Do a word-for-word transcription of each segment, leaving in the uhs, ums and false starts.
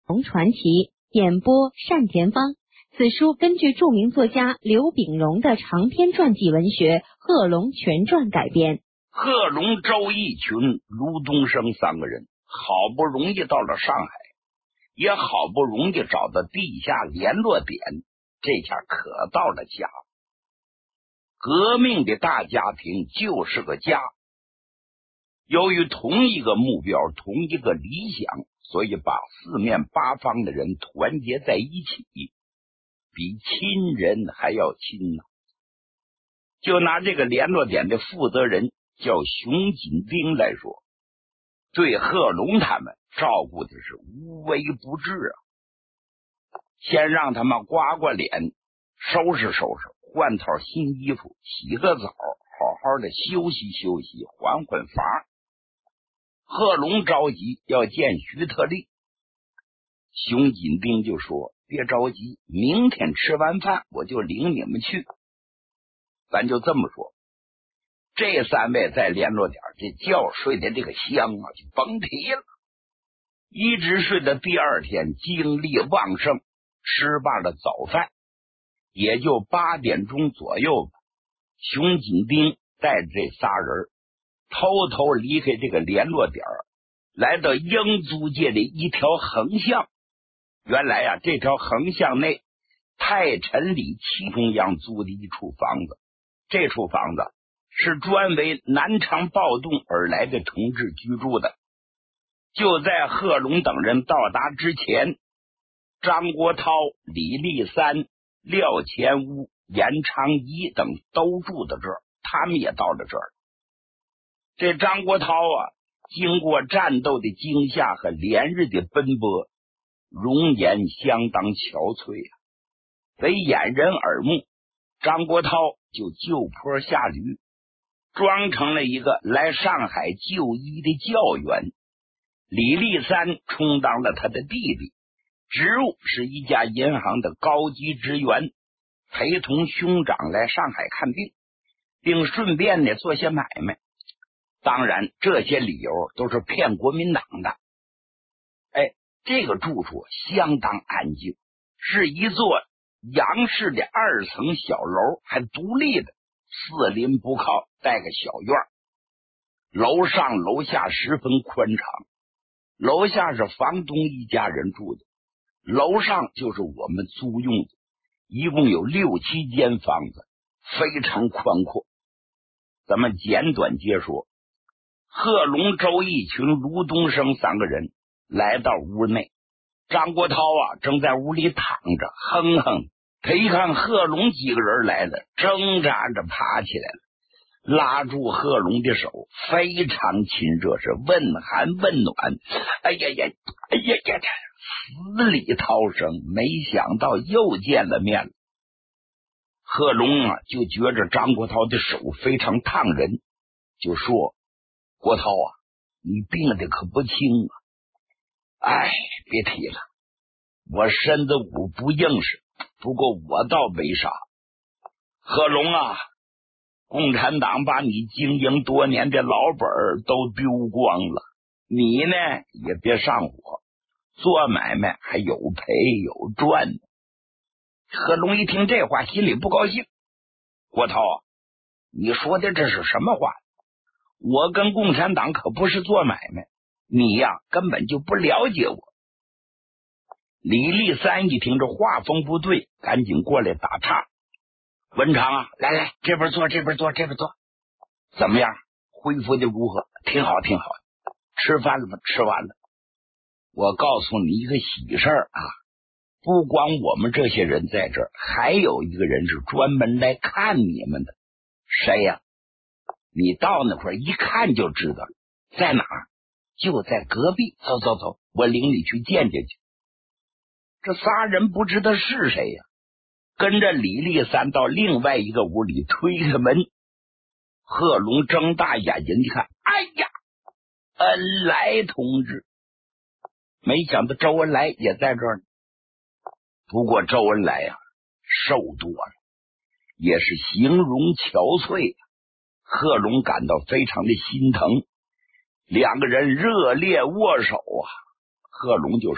龙传奇，演播单田芳。此书根据著名作家刘秉荣的长篇传记文学《贺龙全传》改编。 贺龙、周逸群、卢东升三个人好不容易到了上海，也好不容易找到地下联络点，这下可到了家。革命的大家庭就是个家，由于同一个目标，同一个理想，所以把四面八方的人团结在一起，比亲人还要亲呢。就拿这个联络点的负责人叫熊锦丁来说，对贺龙他们照顾的是无微不至啊。先让他们刮刮脸，收拾收拾，换套新衣服，洗个澡，好好的休息休息，缓缓乏。贺龙着急要见徐特立，熊锦丁就说别着急，明天吃完饭我就领你们去。咱就这么说，这三位在联络点这觉睡的这个香啊，就甭提了，一直睡到第二天精力旺盛，吃罢了早饭，也就八点钟左右吧。熊锦丁带着这仨人偷偷离开这个联络点，来到英租界的一条横向。原来啊，这条横向内太陈里七中央租的一处房子，这处房子是专为南昌暴动而来的同志居住的。就在贺龙等人到达之前，张国焘、李立三、廖前屋、严长一等都住到这儿，他们也到了这儿。这张国焘啊，经过战斗的惊吓和连日的奔波，容颜相当憔悴啊，为掩人耳目，张国焘就就坡下驴，装成了一个来上海就医的教员。李立三充当了他的弟弟，职务是一家银行的高级职员，陪同兄长来上海看病，并顺便呢做些买卖。当然这些理由都是骗国民党的。哎，这个住处相当安静，是一座洋式的二层小楼，还独立的，四邻不靠，带个小院。楼上楼下十分宽敞，楼下是房东一家人住的，楼上就是我们租用的，一共有六七间房子，非常宽阔。咱们简短接说，贺龙、周逸群、卢东升三个人来到屋内，张国焘啊正在屋里躺着哼哼。他一看贺龙几个人来了，挣扎着爬起来了，拉住贺龙的手，非常亲热，是问寒问暖。哎呀呀，哎呀呀，死里逃生，没想到又见了面了。贺龙啊就觉着张国焘的手非常烫人，就说国焘啊，你病的可不轻啊。哎，别提了，我身子骨不硬实，不过我倒没啥。贺龙啊，共产党把你经营多年的老本都丢光了，你呢也别上火，做买卖还有赔有赚呢。贺龙一听这话，心里不高兴。国焘啊，你说的这是什么话？我跟共产党可不是做买卖，你呀根本就不了解我。李立三一听这话风不对，赶紧过来打岔。文长啊，来来，这边坐，这边坐，这边坐。怎么样？恢复的如何？挺好，挺好。吃饭了吗？吃完了。我告诉你一个喜事儿啊，不光我们这些人在这儿，还有一个人是专门来看你们的。谁呀？你到那块一看就知道了。在哪儿？就在隔壁。走走走，我领你去见见去。这仨人不知道是谁呀，跟着李立三到另外一个屋里推开门。贺龙睁大眼睛一看，哎呀，恩来同志！没想到周恩来也在这儿呢。不过周恩来呀、啊，瘦多了，也是形容憔悴。贺龙感到非常的心疼，两个人热烈握手啊。贺龙就说：“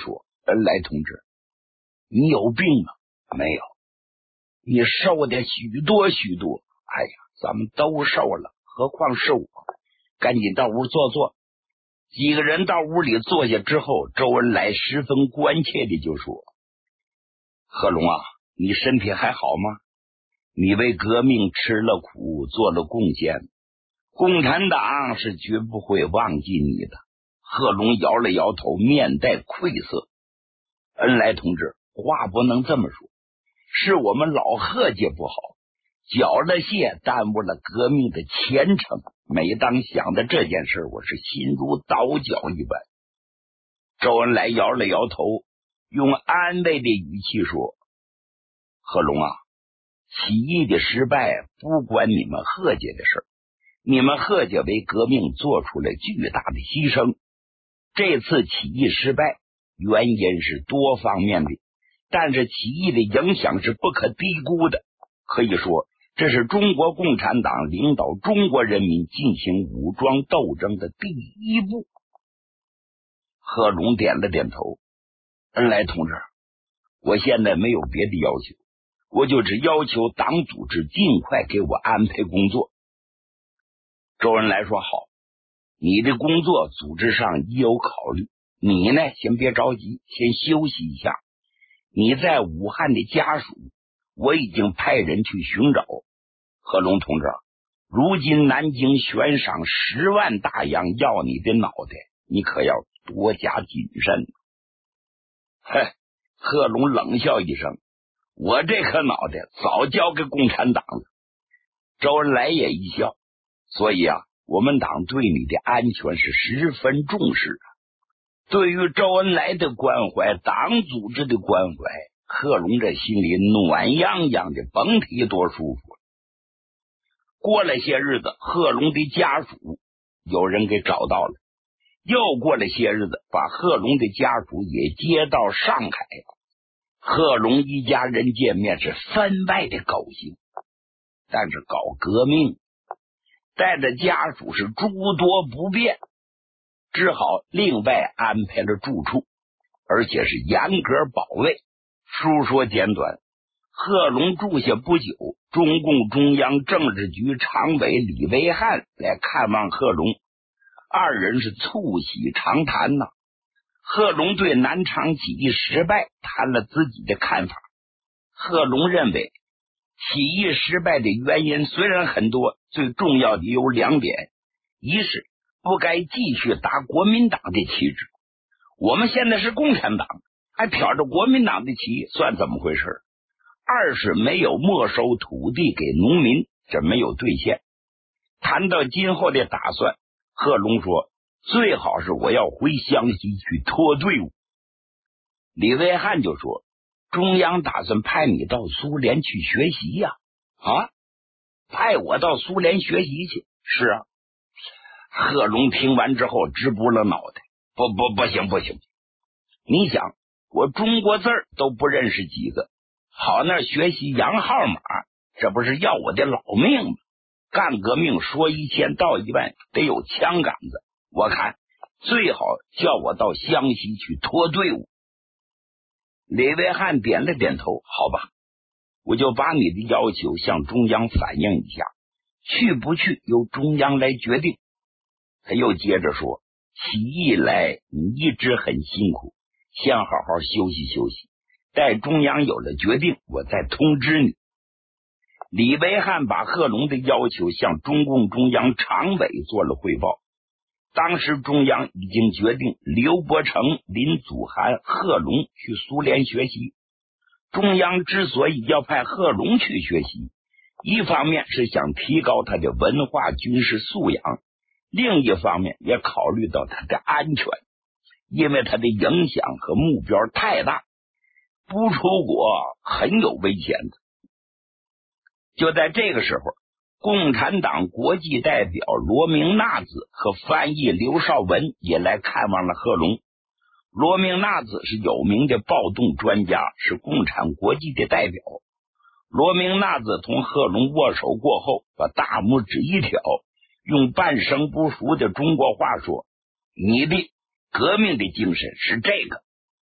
恩来同志，你有病吗？没有，你瘦的许多许多。哎呀，咱们都瘦了，何况是我。赶紧到屋坐坐。几个人到屋里坐下之后，周恩来十分关切的就说：贺龙啊，你身体还好吗？你为革命吃了苦，做了贡献，共产党是绝不会忘记你的。贺龙摇了摇头，面带愧色。恩来同志，话不能这么说，是我们老贺家不好，缴了械，耽误了革命的前程。每当想到这件事，我是心如刀绞一般。周恩来摇了摇头，用安慰的语气说：贺龙啊，起义的失败不关你们贺家的事，你们贺家为革命做出了巨大的牺牲。这次起义失败原因是多方面的，但是起义的影响是不可低估的。可以说，这是中国共产党领导中国人民进行武装斗争的第一步。贺龙点了点头。恩来同志，我现在没有别的要求，我就只要求党组织尽快给我安排工作。周恩来说：好，你的工作组织上已有考虑，你呢先别着急，先休息一下。你在武汉的家属我已经派人去寻找。贺龙同志，如今南京悬赏十万大洋要你的脑袋，你可要多加谨慎。嘿，贺龙冷笑一声，我这颗脑袋早交给共产党了。周恩来也一笑，所以啊，我们党对你的安全是十分重视的。对于周恩来的关怀，党组织的关怀，贺龙这心里暖洋洋的，甭提多舒服了。过了些日子，贺龙的家属有人给找到了，又过了些日子，把贺龙的家属也接到上海。贺龙一家人见面是分外的高兴，但是搞革命带着家属是诸多不便，只好另外安排了住处，而且是严格保卫。书说简短，贺龙住下不久，中共中央政治局常委李维汉来看望贺龙，二人是促膝长谈呐。贺龙对南昌起义失败谈了自己的看法。贺龙认为，起义失败的原因虽然很多，最重要的有两点：一是不该继续打国民党的旗帜，我们现在是共产党，还瞟着国民党的旗，算怎么回事？二是没有没收土地给农民，这没有兑现。谈到今后的打算，贺龙说，最好是我要回湘西去拖队伍。李维汉就说，中央打算派你到苏联去学习呀。啊，派我到苏联学习去？是啊。贺龙听完之后直拨了脑袋，不不不行不行，你想我中国字儿都不认识几个，好那学习洋号码，这不是要我的老命吗？干革命说一千道一万，得有枪杆子，我看最好叫我到湘西去拖队伍。李维汉点了点头，好吧，我就把你的要求向中央反映一下，去不去由中央来决定。他又接着说，起义来你一直很辛苦，先好好休息休息，待中央有了决定，我再通知你。李维汉把贺龙的要求向中共中央常委做了汇报。当时中央已经决定刘伯承、林祖涵、贺龙去苏联学习。中央之所以要派贺龙去学习，一方面是想提高他的文化军事素养，另一方面也考虑到他的安全，因为他的影响和目标太大，不出国很有危险的。就在这个时候，共产党国际代表罗明纳子和翻译刘绍文也来看望了贺龙。罗明纳子是有名的暴动专家，是共产国际的代表。罗明纳子同贺龙握手过后，把大拇指一挑，用半生不熟的中国话说，你的革命的精神是这个，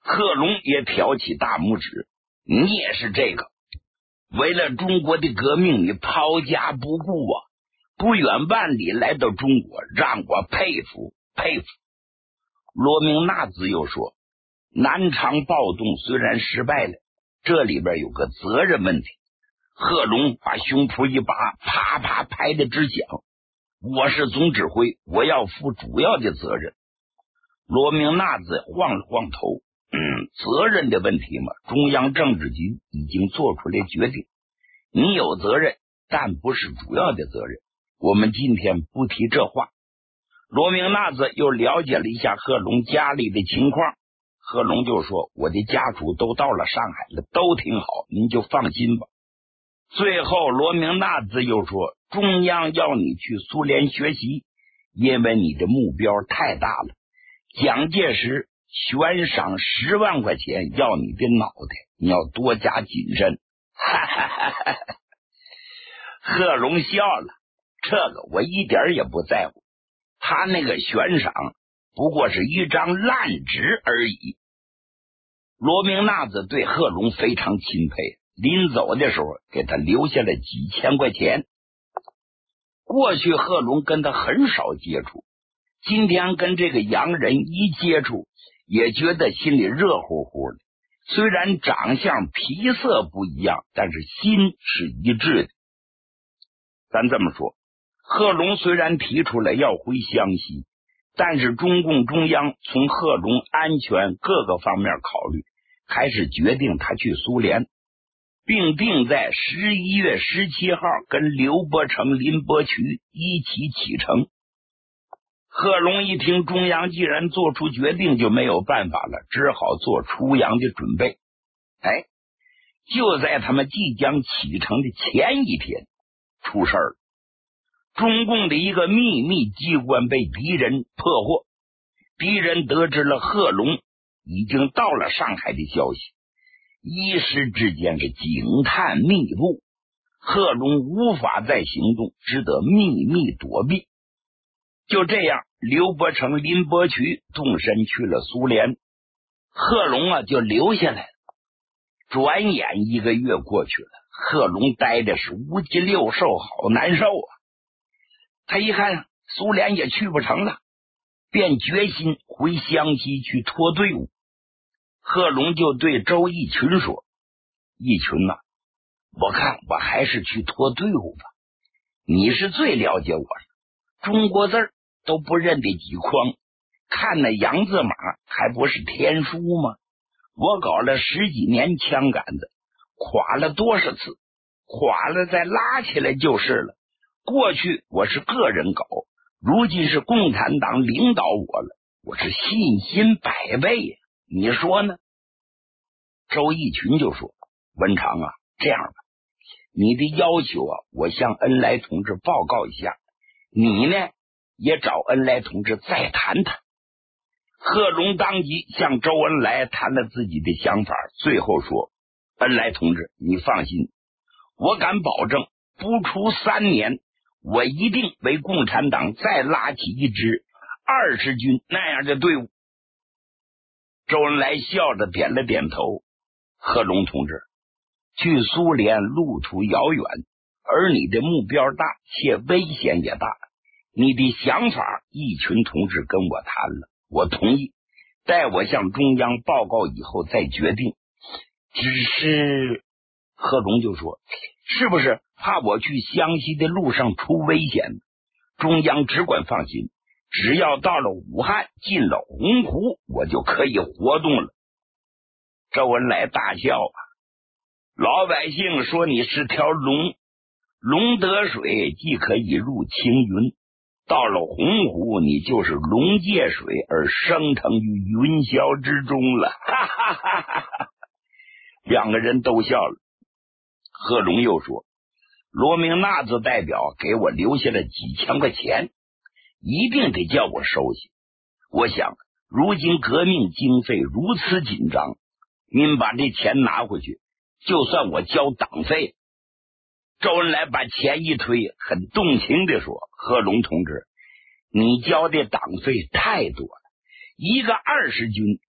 贺龙也挑起大拇指，你也是这个，为了中国的革命，你抛家不顾啊，不远万里来到中国，让我佩服佩服。罗明纳子又说，南昌暴动虽然失败了，这里边有个责任问题。贺龙把胸脯一拔，啪啪拍得直响，我是总指挥，我要负主要的责任。罗明纳子晃了晃头，嗯，责任的问题嘛，中央政治局已经做出来决定，你有责任，但不是主要的责任，我们今天不提这话。罗明纳子又了解了一下贺龙家里的情况，贺龙就说，我的家属都到了上海了，都挺好，您就放心吧。最后罗明纳子又说，中央要你去苏联学习，因为你的目标太大了，蒋介石悬赏十万块钱要你的脑袋，你要多加谨慎。哈哈哈哈哈！贺龙笑了，这个我一点也不在乎，他那个悬赏不过是一张烂纸而已。罗明纳子对贺龙非常钦佩，临走的时候给他留下了几千块钱。过去贺龙跟他很少接触，今天跟这个洋人一接触，也觉得心里热乎乎的。虽然长相皮色不一样，但是心是一致的。咱这么说，贺龙虽然提出来要回湘西，但是中共中央从贺龙安全各个方面考虑，还是决定他去苏联，并定在十一月十七号跟刘伯承、林伯渠一起启程。贺龙一听中央既然做出决定，就没有办法了，只好做出洋的准备。哎，就在他们即将启程的前一天，出事儿了。中共的一个秘密机关被敌人破获，敌人得知了贺龙已经到了上海的消息，一时之间是警探密布，贺龙无法再行动，只得秘密躲避。就这样，刘伯承、林伯渠动身去了苏联，贺龙啊就留下来了。转眼一个月过去了，贺龙待的是五脊六兽，好难受啊。他一看苏联也去不成了，便决心回湘西去拖队伍。贺龙就对周逸群说，逸群呐、啊，我看我还是去拖队伍吧，你是最了解我了，中国字儿都不认得几筐，看那洋字码还不是天书吗？我搞了十几年枪杆子，垮了多少次，垮了再拉起来就是了。过去我是个人搞，如今是共产党领导我了，我是信心百倍呀、啊，你说呢？周逸群就说，文长啊，这样吧，你的要求啊，我向恩来同志报告一下，你呢也找恩来同志再谈谈。贺龙当即向周恩来谈了自己的想法，最后说，恩来同志你放心，我敢保证不出三年，我一定为共产党再拉起一支二十军那样的队伍。周恩来笑着点了点头，贺龙同志，去苏联路途遥远，而你的目标大，且危险也大，你的想法一群同志跟我谈了，我同意，待我向中央报告以后再决定。只是贺龙就说，是不是怕我去湘西的路上出危险？中央只管放心，只要到了武汉，进了洪湖，我就可以活动了。周恩来大笑啊，老百姓说你是条龙，龙得水既可以入青云，到了洪湖，你就是龙借水而升腾于云霄之中了。哈哈哈哈哈！两个人都笑了。贺龙又说，罗明纳子代表给我留下了几千块钱，一定得叫我收下。我想如今革命经费如此紧张，您把这钱拿回去，就算我交党费。周恩来把钱一推，很动情地说，贺龙同志，你交的党费太多了，一个二十军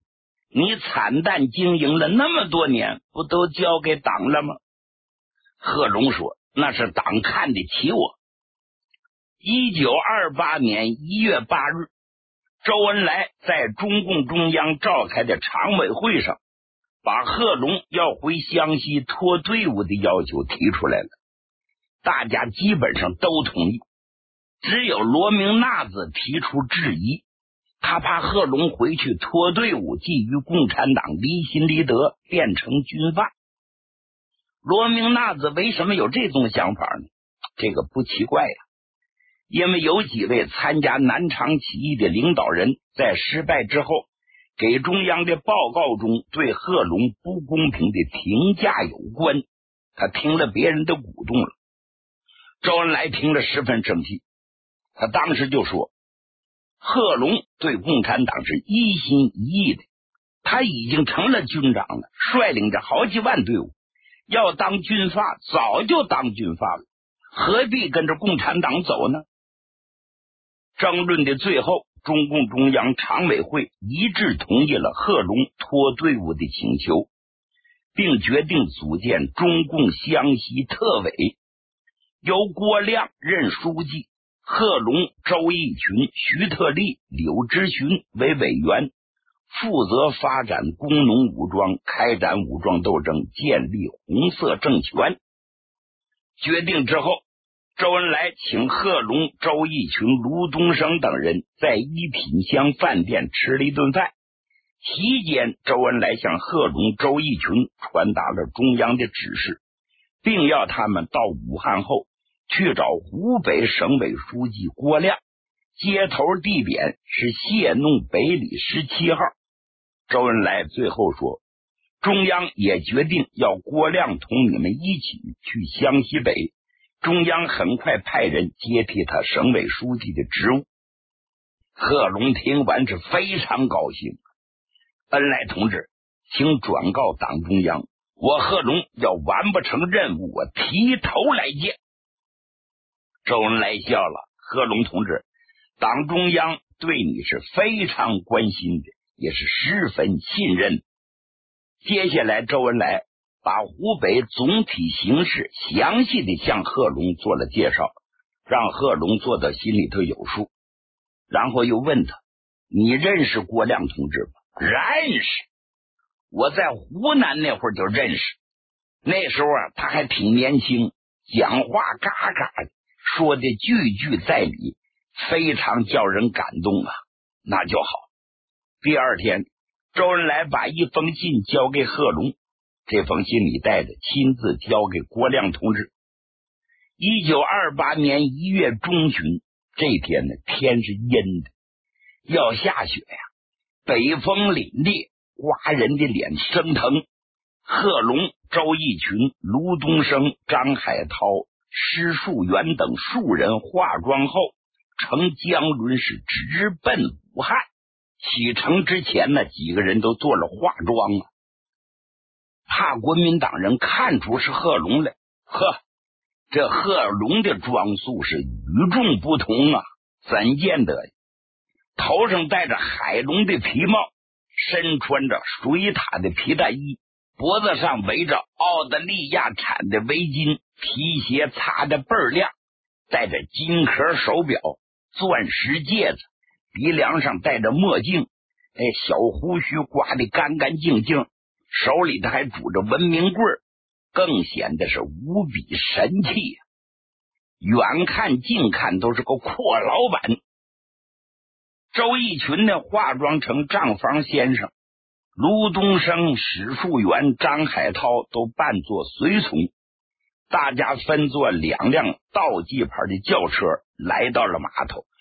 你惨淡经营了那么多年，不都交给党了吗？贺龙说，那是党看得起我。一九二八年一月八日，周恩来在中共中央召开的常委会上，把贺龙要回湘西拖队伍的要求提出来了，大家基本上都同意，只有罗明纳子提出质疑，他怕贺龙回去拖队伍，觊觎共产党，离心离德，变成军阀。罗明纳子为什么有这种想法呢？这个不奇怪呀、啊，因为有几位参加南昌起义的领导人在失败之后给中央的报告中对贺龙不公平的评价有关，他听了别人的鼓动了。周恩来听了十分生气，他当时就说，贺龙对共产党是一心一意的，他已经成了军长了，率领着好几万队伍，要当军阀早就当军阀了，何必跟着共产党走呢？争论的最后，中共中央常委会一致同意了贺龙拖队伍的请求，并决定组建中共湘西特委，由郭亮任书记，贺龙、周逸群、徐特立、柳直勋为委员，负责发展工农武装，开展武装斗争，建立红色政权。决定之后，周恩来请贺龙、周逸群、卢东升等人在一品香饭店吃了一顿饭。期间，周恩来向贺龙、周逸群传达了中央的指示，并要他们到武汉后去找湖北省委书记郭亮，接头地点是谢弄北里十七号。周恩来最后说，中央也决定要郭亮同你们一起去湘西北，中央很快派人接替他省委书记的职务。贺龙听完是非常高兴，恩来同志，请转告党中央，我贺龙要完不成任务，我提头来见。周恩来笑了，贺龙同志，党中央对你是非常关心的，也是十分信任。接下来周恩来把湖北总体形势详细的向贺龙做了介绍，让贺龙做到心里头有数。然后又问他，你认识郭亮同志吗？认识，我在湖南那会儿就认识，那时候啊他还挺年轻，讲话嘎嘎的，说的句句在理，非常叫人感动啊。那就好。第二天，周恩来把一封信交给贺龙，这封信里带着亲自交给郭亮同志。一九二八年一月中旬，这天呢，天是阴的，要下雪呀、啊，北风凛冽，刮人的脸生疼。贺龙、周逸群、卢东升、张海涛、施树元等数人化妆后，乘江轮是直奔武汉。启程之前呢，几个人都做了化妆啊，怕国民党人看出是贺龙来。呵，这贺龙的装束是与众不同啊，怎见得？头上戴着海龙的皮帽，身穿着水獭的皮大衣，脖子上围着澳大利亚产的围巾，皮鞋擦得倍儿亮，戴着金壳手表、钻石戒指，鼻梁上戴着墨镜，哎，小胡须刮得干干净净，手里头还拄着文明棍，更显得是无比神气呀、啊。远看近看都是个阔老板。周逸群呢，化妆成账房先生，卢东升、史树元、张海涛都扮作随从，大家分坐两辆倒计牌的轿车来到了码头。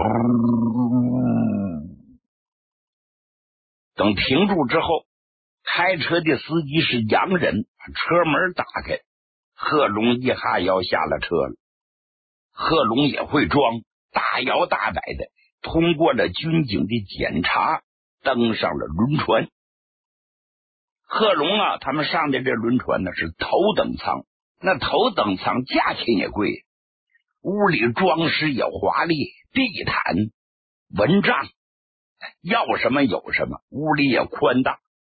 等停住之后，开车的司机是洋人，把车门打开，贺龙一哈腰下了车了。贺龙也会装，大摇大摆的通过了军警的检查，登上了轮船。贺龙啊，他们上的这轮船呢是头等舱，那头等舱价钱也贵，屋里装饰也华丽，地毯、蚊帐，要什么有什么，屋里也宽大，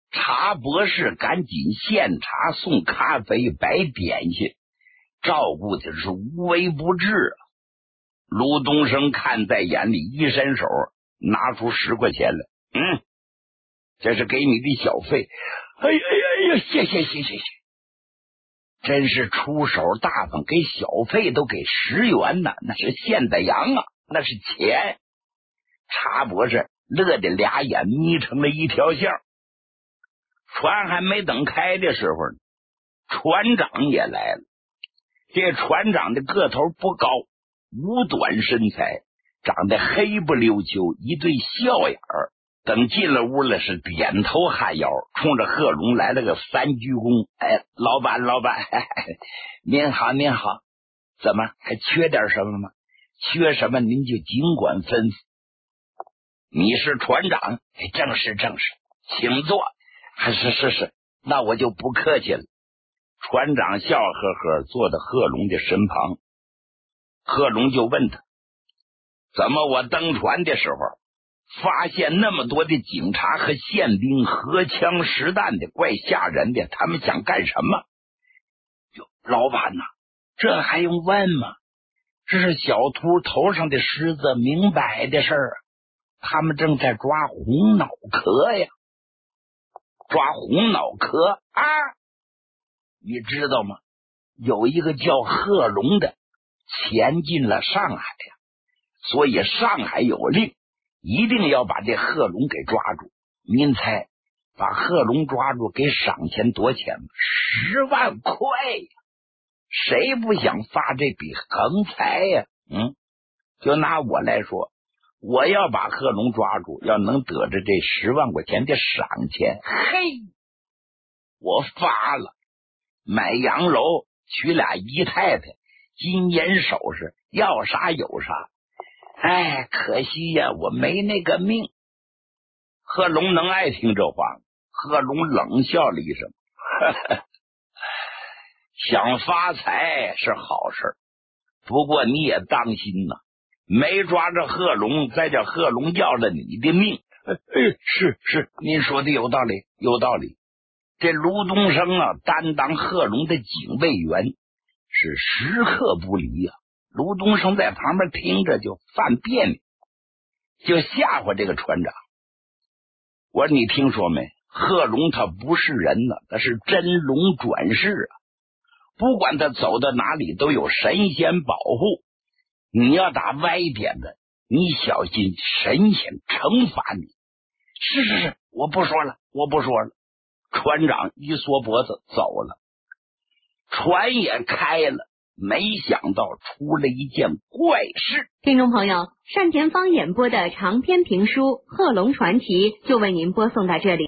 茶博士赶紧献茶送咖啡摆点心，照顾的是无微不至啊。卢东升看在眼里，一伸手拿出十块钱来，嗯，这是给你的小费。哎呀呀呀，谢谢谢谢谢，真是出手大方，给小费都给十元呢，那是现的洋啊，那是钱。茶博士乐得俩眼眯成了一条线。船还没等开的时候，船长也来了。这船长的个头不高，五短身材，长得黑不溜秋，一对笑眼儿。等进了屋了，是点头哈腰，冲着贺龙来了个三鞠躬。哎，老板老板，嘿嘿，您好您好，怎么还缺点什么吗？缺什么您就尽管吩咐。你是船长？哎，正是正是，请坐。还是是是，那我就不客气了。船长笑呵呵坐在贺龙的身旁。贺龙就问他，怎么我登船的时候发现那么多的警察和宪兵荷枪实弹的，怪吓人的，他们想干什么？哟，老板呐，这还用问吗？这是小秃头上的虱子，明摆的事儿啊，他们正在抓红脑壳呀。抓红脑壳啊！你知道吗？有一个叫贺龙的潜进了上海呀，所以上海有令，一定要把这贺龙给抓住。您猜，把贺龙抓住给赏钱多钱吗？十万块呀！谁不想发这笔横财呀？嗯，就拿我来说，我要把贺龙抓住，要能得着这十万块钱的赏钱，嘿，我发了，买洋楼，娶俩姨太太，金银首饰，要啥有啥。哎，可惜呀，我没那个命。贺龙能爱听这话吗？贺龙冷笑了一声，呵呵，想发财是好事，不过你也当心呐，没抓着贺龙，再叫贺龙要了你的命。哎，是是，您说的有道理，有道理。这卢东升啊，担当贺龙的警卫员，是时刻不离啊。卢东升在旁边听着就犯别扭，就吓唬这个船长。我说你听说没？贺龙他不是人呢，他是真龙转世啊！不管他走到哪里，都有神仙保护。你要打歪点子，你小心神仙惩罚你。是是是，我不说了，我不说了。船长一缩脖子走了，船也开了，没想到出了一件怪事。 听众朋友，单田芳演播的长篇评书《贺龙传奇》就为您播送到这里。